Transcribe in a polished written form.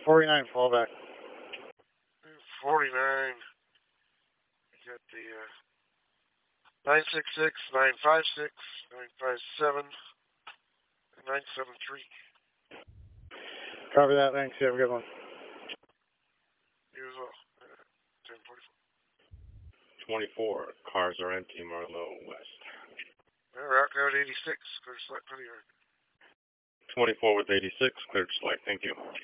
49 fallback. 49. We got the 966, 956, 957, and 973. Copy that. Thanks. You have a good one. You as well. 1044. 24. Cars are empty. Marlowe West. We're out there at 86. Clear select for the yard. 24 with 86. Cleared select. Thank you.